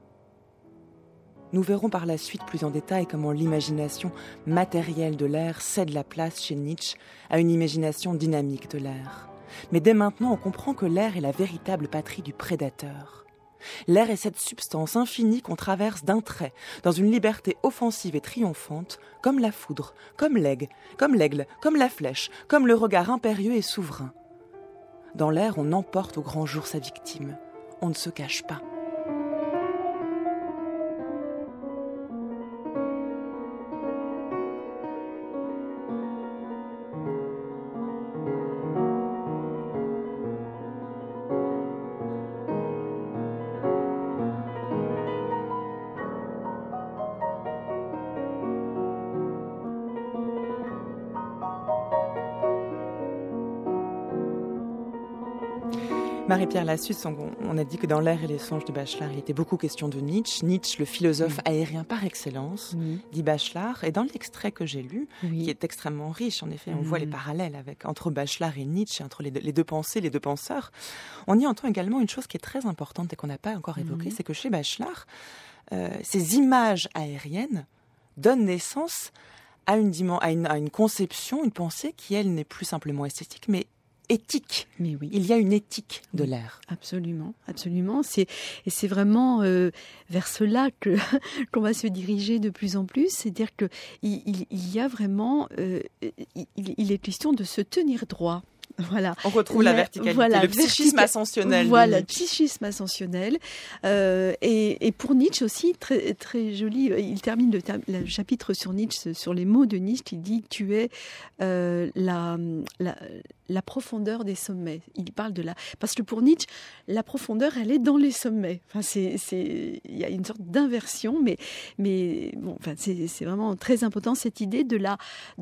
Nous verrons par la suite plus en détail comment l'imagination matérielle de l'air cède la place chez Nietzsche à une imagination dynamique de l'air. Mais dès maintenant, on comprend que l'air est la véritable patrie du prédateur. L'air est cette substance infinie qu'on traverse d'un trait, dans une liberté offensive et triomphante, comme la foudre, comme l'aigle, comme la flèche, comme le regard impérieux et souverain. Dans l'air, on emporte au grand jour sa victime. On ne se cache pas. Marie-Pierre Lassus, on a dit que dans L'air et les songes de Bachelard, il était beaucoup question de Nietzsche. Nietzsche, le philosophe aérien par excellence, dit Bachelard. Et dans l'extrait que j'ai lu, qui est extrêmement riche, en effet, on voit les parallèles entre Bachelard et Nietzsche, entre les deux pensées, les deux penseurs. On y entend également une chose qui est très importante et qu'on n'a pas encore évoquée, c'est que chez Bachelard, ces images aériennes donnent naissance à une conception, une pensée qui, elle, n'est plus simplement esthétique, mais éthique. Mais oui. Il y a une éthique de l'air. Absolument, absolument. C'est vraiment vers cela qu'on va se diriger de plus en plus. C'est-à-dire qu'il y a vraiment, il est question de se tenir droit. Voilà. On retrouve la verticalité, le psychisme ascensionnel. Voilà, le psychisme ascensionnel. Et pour Nietzsche aussi, très, très joli, il termine le chapitre sur Nietzsche, sur les mots de Nietzsche, il dit « tu es la profondeur des sommets ». Il parle de parce que pour Nietzsche, la profondeur, elle est dans les sommets. Enfin, il y a une sorte d'inversion, mais bon, enfin, c'est vraiment très important, cette idée de la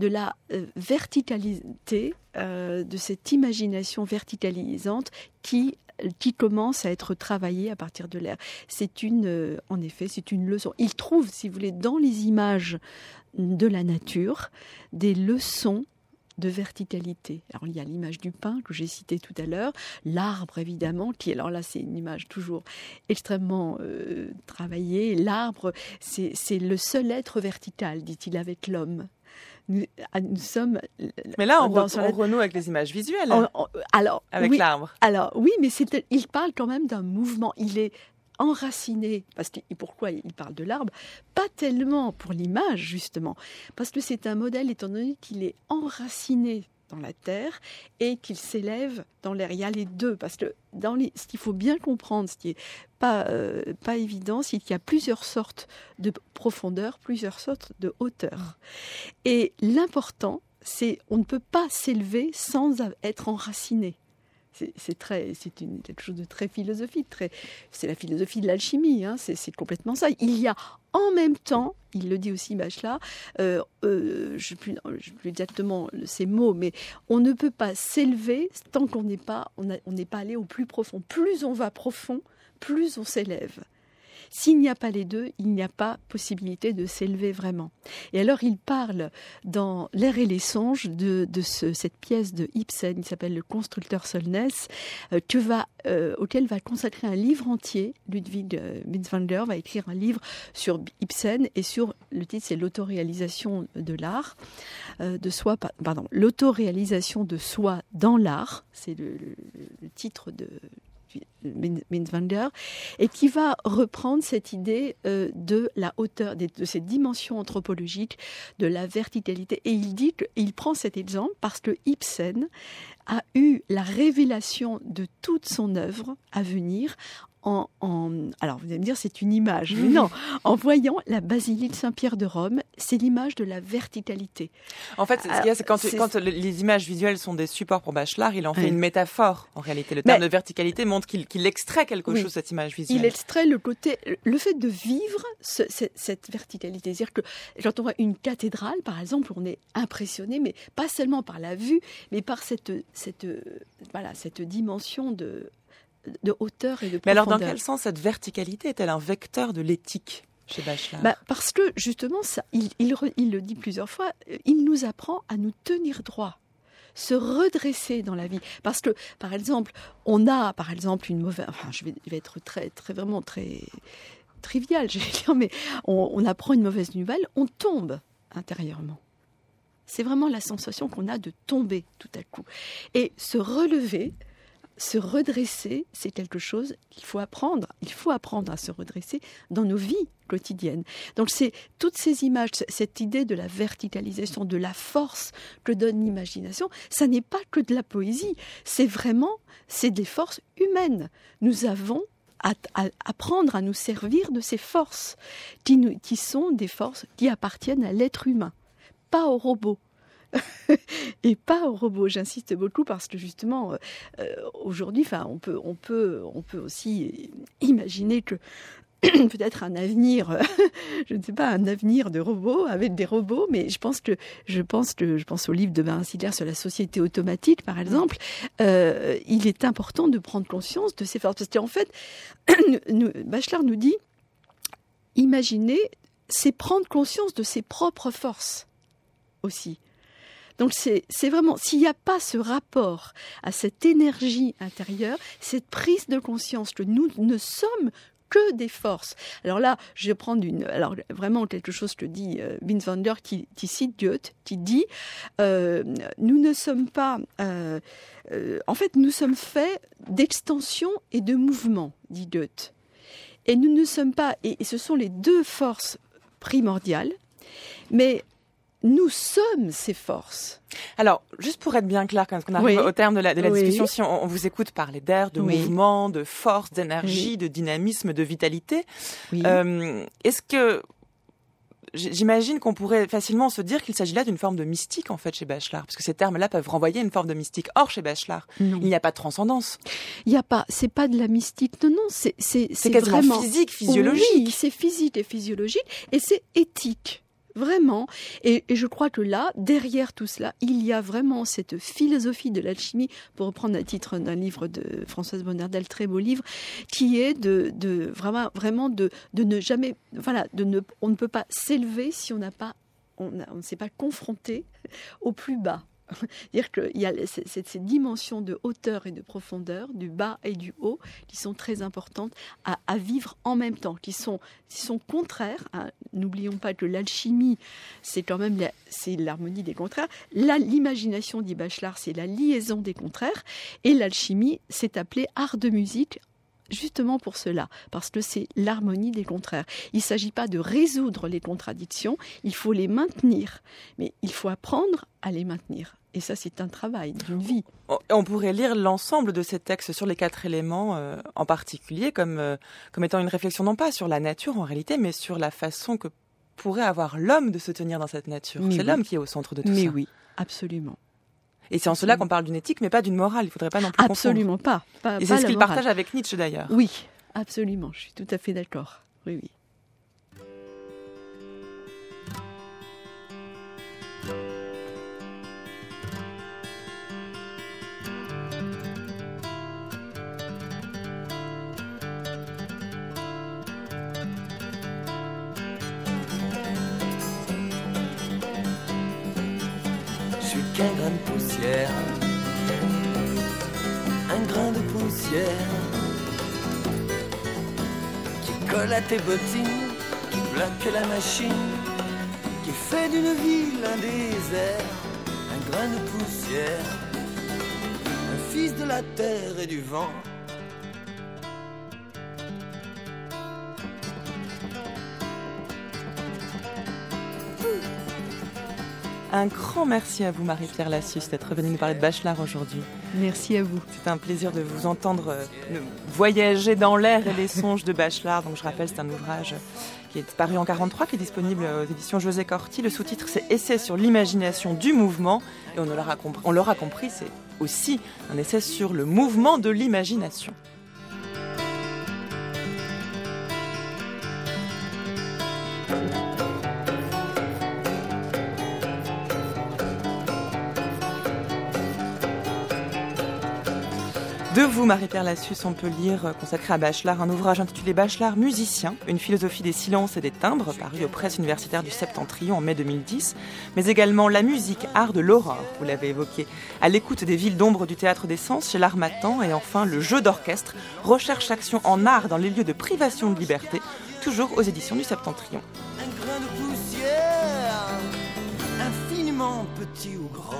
verticalité, de cette imagination verticalisante qui commence à être travaillée à partir de l'air. En effet, c'est une leçon. Il trouve, si vous voulez, dans les images de la nature, des leçons de verticalité. Alors, il y a l'image du pin que j'ai citée tout à l'heure, l'arbre évidemment, alors là, c'est une image toujours extrêmement travaillée. L'arbre, c'est le seul être vertical, dit-il, avec l'homme. Nous sommes. Mais là, on renoue avec les images visuelles. Avec oui, l'arbre. Alors, oui, mais il parle quand même d'un mouvement. Il est enraciné. Pourquoi il parle de l'arbre ? Pas tellement pour l'image, justement. Parce que c'est un modèle, étant donné qu'il est enraciné dans la terre et qu'il s'élève dans l'air. Il y a les deux, parce que ce qu'il faut bien comprendre, ce qui n'est pas évident, c'est qu'il y a plusieurs sortes de profondeur, plusieurs sortes de hauteur. Et l'important, c'est on ne peut pas s'élever sans être enraciné. C'est quelque chose de très philosophique. C'est la philosophie de l'alchimie. C'est complètement ça. Il y a en même temps, il le dit aussi Bachelard, je ne sais plus exactement ces mots, mais on ne peut pas s'élever tant qu'on n'est pas allé au plus profond. Plus on va profond, plus on s'élève. S'il n'y a pas les deux, il n'y a pas possibilité de s'élever vraiment. Et alors, il parle dans L'air et les songes de cette pièce de Ibsen, qui s'appelle Le Constructeur Solness, auquel va consacrer un livre entier. Ludwig Binswanger va écrire un livre sur Ibsen et le titre, c'est L'autoréalisation de l'art, l'autoréalisation de soi dans l'art. C'est le titre de Binswanger, et qui va reprendre cette idée de la hauteur, de cette dimension anthropologique, de la verticalité. Et il prend cet exemple parce que Ibsen a eu la révélation de toute son œuvre à venir alors vous allez me dire c'est une image, mais non, en voyant la basilique Saint-Pierre de Rome, c'est l'image de la verticalité. En fait, ce qu'il y a, c'est quand les images visuelles sont des supports pour Bachelard, il en fait une métaphore en réalité. Le terme de verticalité montre qu'il extrait quelque chose de cette image visuelle. Il extrait le fait de vivre cette verticalité. C'est-à-dire que quand on voit une cathédrale, par exemple, on est impressionné, mais pas seulement par la vue, mais par cette dimension de hauteur et de profondeur. Mais alors, dans quel sens cette verticalité est-elle un vecteur de l'éthique chez Bachelard ? Parce que, justement, il le dit plusieurs fois, il nous apprend à nous tenir droit, se redresser dans la vie. Parce que, par exemple, on a, une mauvaise... Enfin, je vais être vraiment très trivial, je vais dire, mais on apprend une mauvaise nouvelle, on tombe intérieurement. C'est vraiment la sensation qu'on a de tomber tout à coup. Et se relever... Se redresser, c'est quelque chose qu'il faut apprendre. Il faut apprendre à se redresser dans nos vies quotidiennes. Donc c'est toutes ces images, cette idée de la verticalisation, de la force que donne l'imagination, ça n'est pas que de la poésie. C'est des forces humaines. Nous avons à apprendre à nous servir de ces forces qui sont des forces qui appartiennent à l'être humain, pas aux robots. Et pas au robot. J'insiste beaucoup parce que justement aujourd'hui, on peut aussi imaginer que peut-être un avenir, je ne sais pas, un avenir de robots avec des robots, mais je pense au livre de Bernard Stiegler sur la société automatique, par exemple. Il est important de prendre conscience de ces forces, parce qu'en fait, Bachelard nous dit, imaginer, c'est prendre conscience de ses propres forces aussi. Donc c'est vraiment, s'il n'y a pas ce rapport à cette énergie intérieure, cette prise de conscience que nous ne sommes que des forces. Alors là, je vais prendre vraiment quelque chose que dit Wim Wenders qui cite Goethe, qui dit nous ne sommes pas... en fait, nous sommes faits d'extension et de mouvement, dit Goethe. Et nous ne sommes pas... Et ce sont les deux forces primordiales, mais nous sommes ces forces. Alors, juste pour être bien clair, quand on arrive au terme de la discussion, si on vous écoute parler d'air, de mouvement, de force, d'énergie, de dynamisme, de vitalité, est-ce que... J'imagine qu'on pourrait facilement se dire qu'il s'agit là d'une forme de mystique, en fait, chez Bachelard, parce que ces termes-là peuvent renvoyer une forme de mystique. Or, chez Bachelard, il n'y a pas de transcendance. Il n'y a pas, c'est pas de la mystique, non, c'est quasiment vraiment physique, physiologique. Oui, c'est physique et physiologique, et c'est éthique. Vraiment. Et je crois que là, derrière tout cela, il y a vraiment cette philosophie de l'alchimie, pour reprendre le titre d'un livre de Françoise Bonnardel, très beau livre, qui est vraiment de ne jamais, on ne peut pas s'élever si on ne s'est pas confronté au plus bas. C'est-à-dire qu'il y a ces dimensions de hauteur et de profondeur, du bas et du haut, qui sont très importantes à vivre en même temps, qui sont contraires. N'oublions pas que l'alchimie, c'est quand même c'est l'harmonie des contraires. L'imagination, dit Bachelard, c'est la liaison des contraires. Et l'alchimie, c'est appelé art de musique, justement pour cela, parce que c'est l'harmonie des contraires. Il ne s'agit pas de résoudre les contradictions, il faut les maintenir, mais il faut apprendre à les maintenir. Et ça, c'est un travail d'une vie. On pourrait lire l'ensemble de ces textes sur les 4 éléments en particulier comme étant une réflexion non pas sur la nature en réalité, mais sur la façon que pourrait avoir l'homme de se tenir dans cette nature. C'est l'homme qui est au centre de tout ça. Mais oui, absolument. Et c'est en cela qu'on parle d'une éthique, mais pas d'une morale. Il ne faudrait pas non plus absolument confondre. Pas. Et c'est ce qu'il partage avec Nietzsche d'ailleurs. Oui, absolument. Je suis tout à fait d'accord. Oui. Qu'un grain de poussière, un grain de poussière qui colle à tes bottines, qui bloque la machine, qui fait d'une ville un désert, un grain de poussière, un fils de la terre et du vent. Un grand merci à vous, Marie-Pierre Lassus, d'être venue nous parler de Bachelard aujourd'hui. Merci à vous. C'est un plaisir de vous entendre voyager dans l'air et les songes de Bachelard. Donc, je rappelle, c'est un ouvrage qui est paru en 1943, qui est disponible aux éditions José Corti. Le sous-titre, c'est « Essai sur l'imagination du mouvement ». Et on l'aura compris, c'est aussi un essai sur le mouvement de l'imagination. De vous, Marie-Pierre Lassus, on peut lire, consacré à Bachelard, un ouvrage intitulé Bachelard musicien, une philosophie des silences et des timbres, paru aux presses universitaires du Septentrion en mai 2010, mais également La musique, art de l'aurore, vous l'avez évoqué, à l'écoute des villes d'ombre du théâtre des sens chez l'Harmattan, et enfin Le jeu d'orchestre, recherche-action en art dans les lieux de privation de liberté, toujours aux éditions du Septentrion. Un grain de poussière, infiniment petit ou grand.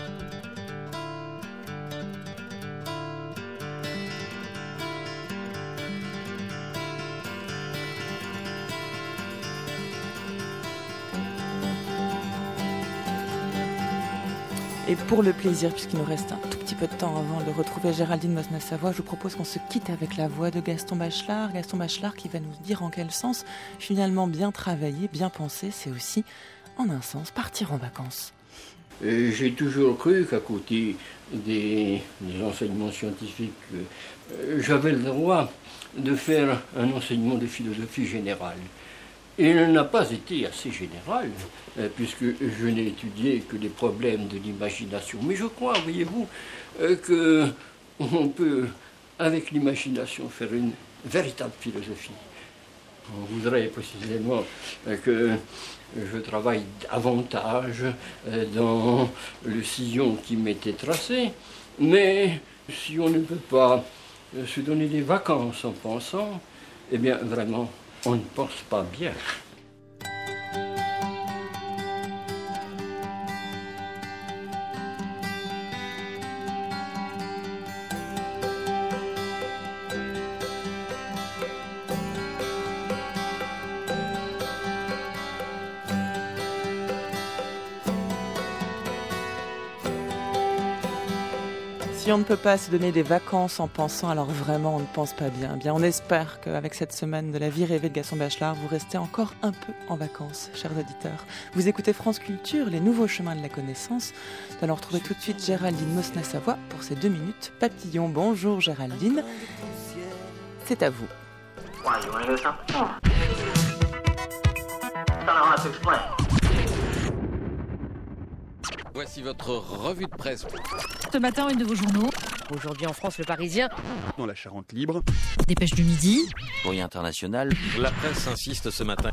Et pour le plaisir, puisqu'il nous reste un tout petit peu de temps avant de retrouver Géraldine Mosna-Savoie, je vous propose qu'on se quitte avec la voix de Gaston Bachelard. Gaston Bachelard qui va nous dire en quel sens, finalement, bien travailler, bien penser, c'est aussi, en un sens, partir en vacances. J'ai toujours cru qu'à côté des enseignements scientifiques, j'avais le droit de faire un enseignement de philosophie générale. Et il n'a pas été assez général, puisque je n'ai étudié que les problèmes de l'imagination. Mais je crois, voyez-vous, qu'on peut, avec l'imagination, faire une véritable philosophie. On voudrait précisément que je travaille davantage dans le sillon qui m'était tracé, mais si on ne peut pas se donner des vacances en pensant, Eh bien, vraiment, on ne pense pas bien. Si on ne peut pas se donner des vacances en pensant, alors vraiment on ne pense pas bien. Bien, on espère qu'avec cette semaine de la vie rêvée de Gaston Bachelard, vous restez encore un peu en vacances, chers auditeurs. Vous écoutez France Culture, les nouveaux chemins de la connaissance. Nous allons retrouver tout de suite Géraldine Mosna-Savoie pour ses 2 minutes papillon. Bonjour Géraldine, c'est à vous. Why, you wanna hear something? I don't know how to explain. Voici votre revue de presse. Ce matin, une de vos journaux. Aujourd'hui en France, Le Parisien. Dans la Charente libre. Dépêche du Midi. Courrier international. La presse insiste ce matin.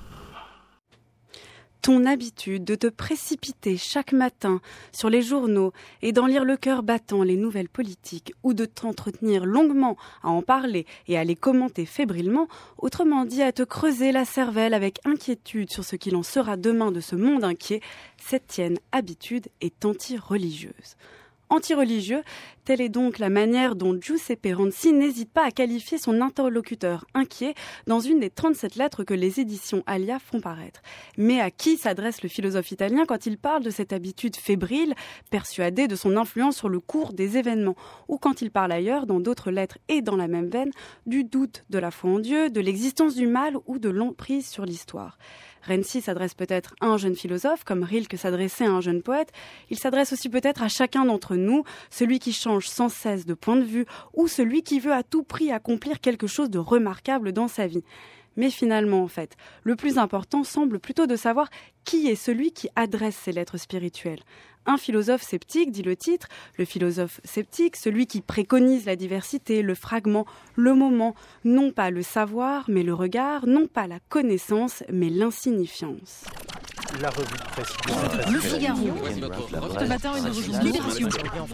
Ton habitude de te précipiter chaque matin sur les journaux et d'en lire le cœur battant les nouvelles politiques ou de t'entretenir longuement à en parler et à les commenter fébrilement, autrement dit à te creuser la cervelle avec inquiétude sur ce qu'il en sera demain de ce monde inquiet, cette tienne habitude est anti-religieuse. Anti-religieux, telle est donc la manière dont Giuseppe Ranzi n'hésite pas à qualifier son interlocuteur inquiet dans une des 37 lettres que les éditions Alia font paraître. Mais à qui s'adresse le philosophe italien quand il parle de cette habitude fébrile, persuadé de son influence sur le cours des événements, ou quand il parle ailleurs, dans d'autres lettres et dans la même veine, du doute de la foi en Dieu, de l'existence du mal ou de l'emprise sur l'histoire. Renzi s'adresse peut-être à un jeune philosophe, comme Rilke s'adressait à un jeune poète. Il s'adresse aussi peut-être à chacun d'entre nous, celui qui change sans cesse de point de vue ou celui qui veut à tout prix accomplir quelque chose de remarquable dans sa vie. Mais finalement, en fait, le plus important semble plutôt de savoir qui est celui qui adresse ces lettres spirituelles. Un philosophe sceptique, dit le titre, le philosophe sceptique, celui qui préconise la diversité, le fragment, le moment, non pas le savoir, mais le regard, non pas la connaissance, mais l'insignifiance. La revue de presse. Le Figaro. Ce matin, une de vos journaux. Libération.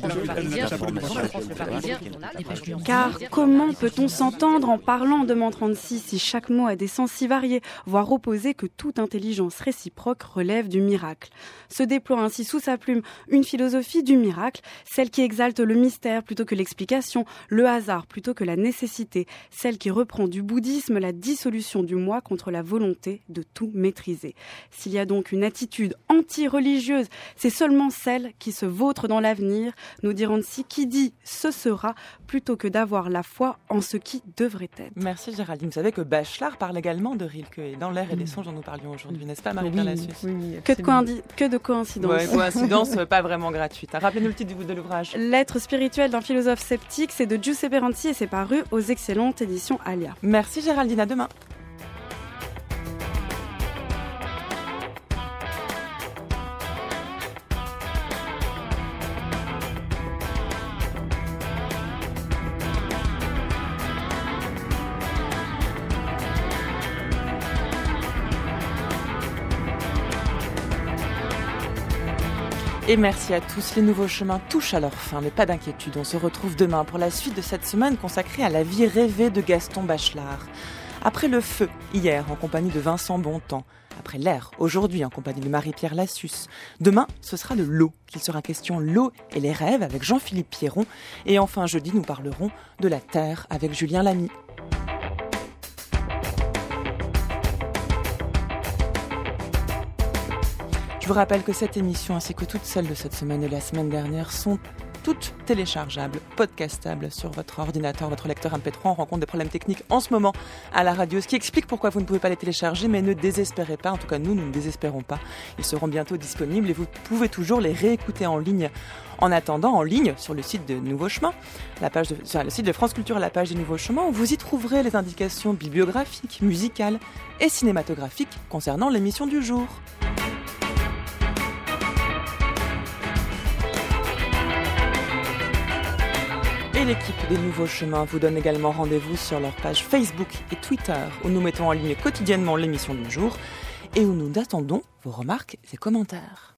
Car comment peut-on s'entendre en parlant de Mans 36 si chaque mot a des sens si variés, voire opposés que toute intelligence réciproque relève du miracle. Se déploie ainsi sous sa plume une philosophie du miracle, celle qui exalte le mystère plutôt que l'explication, le hasard plutôt que la nécessité, celle qui reprend du bouddhisme la dissolution du moi contre la volonté de tout maîtriser. S'il y a donc une attitude anti-religieuse, c'est seulement celle qui se vautre dans l'avenir, nous dirons ainsi qui dit ce sera, plutôt que d'avoir la foi en ce qui devrait être. Merci Géraldine. Vous savez que Bachelard parle également de Rilke et dans l'air et des songes dont nous parlions aujourd'hui, n'est-ce pas Marie-Pierre Lassus? Oui, que de coïncidences. Ouais, coïncidence pas vraiment gratuite. Rappelez-nous le titre de l'ouvrage. Lettres spirituelles d'un philosophe sceptique, c'est de Giuseppe Ranzi et c'est paru aux excellentes éditions Alia. Merci Géraldine, à demain. Et merci à tous. Les nouveaux chemins touchent à leur fin, mais pas d'inquiétude. On se retrouve demain pour la suite de cette semaine consacrée à la vie rêvée de Gaston Bachelard. Après le feu, hier, en compagnie de Vincent Bontemps. Après l'air, aujourd'hui, en compagnie de Marie-Pierre Lassus. Demain, ce sera de l'eau, qu'il sera question l'eau et les rêves avec Jean-Philippe Pierron. Et enfin, jeudi, nous parlerons de la terre avec Julien Lamy. Je vous rappelle que cette émission ainsi que toutes celles de cette semaine et la semaine dernière sont toutes téléchargeables, podcastables sur votre ordinateur, votre lecteur MP3. On rencontre des problèmes techniques en ce moment à la radio, ce qui explique pourquoi vous ne pouvez pas les télécharger, mais ne désespérez pas, en tout cas nous ne désespérons pas. Ils seront bientôt disponibles et vous pouvez toujours les réécouter en ligne. En attendant, en ligne, sur le site de Nouveaux Chemins, sur le site de France Culture, la page des Nouveaux Chemins, où vous y trouverez les indications bibliographiques, musicales et cinématographiques concernant l'émission du jour. Et l'équipe des Nouveaux Chemins vous donne également rendez-vous sur leur page Facebook et Twitter, où nous mettons en ligne quotidiennement l'émission du jour et où nous attendons vos remarques et commentaires.